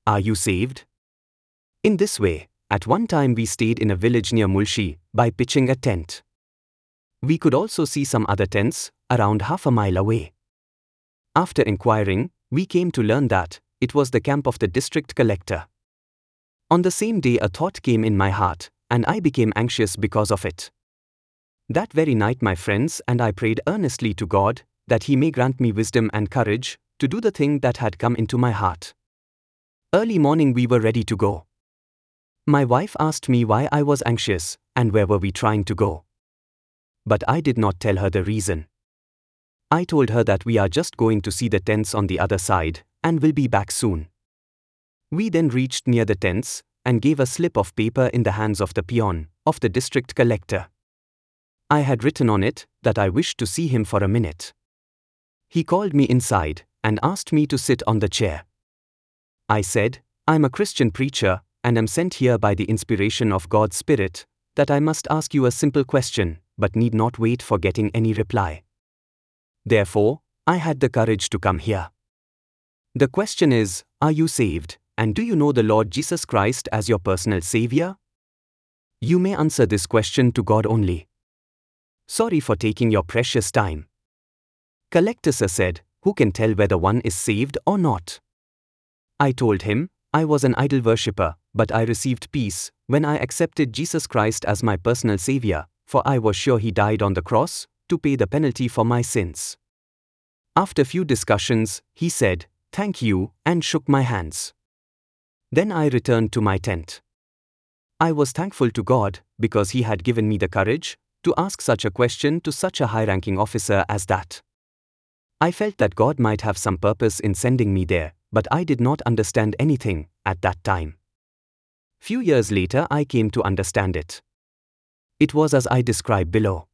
Are you saved? In this way, at one time we stayed in a village near Mulshi by pitching a tent. We could also see some other tents around half a mile away. After inquiring, we came to learn that it was the camp of the district collector. On the same day, a thought came in my heart, and I became anxious because of it. That very night, my friends and I prayed earnestly to God that He may grant me wisdom and courage to do the thing that had come into my heart. Early morning, we were ready to go. My wife asked me why I was anxious and where were we trying to go. But I did not tell her the reason. I told her that we are just going to see the tents on the other side and will be back soon. We then reached near the tents and gave a slip of paper in the hands of the peon of the district collector. I had written on it that I wished to see him for a minute. He called me inside and asked me to sit on the chair. I said, "I'm a Christian preacher and am sent here by the inspiration of God's Spirit, that I must ask you a simple question, but need not wait for getting any reply. Therefore, I had the courage to come here. The question is, are you saved, and do you know the Lord Jesus Christ as your personal Savior? You may answer this question to God only. Sorry for taking your precious time." Collector Sir said, "Who can tell whether one is saved or not?" I told him, I was an idol worshipper, but I received peace when I accepted Jesus Christ as my personal Savior, for I was sure He died on the cross to pay the penalty for my sins. After few discussions, he said, "Thank you," and shook my hands. Then I returned to my tent. I was thankful to God because He had given me the courage to ask such a question to such a high-ranking officer as that. I felt that God might have some purpose in sending me there, but I did not understand anything at that time. Few years later, I came to understand it. It was as I describe below.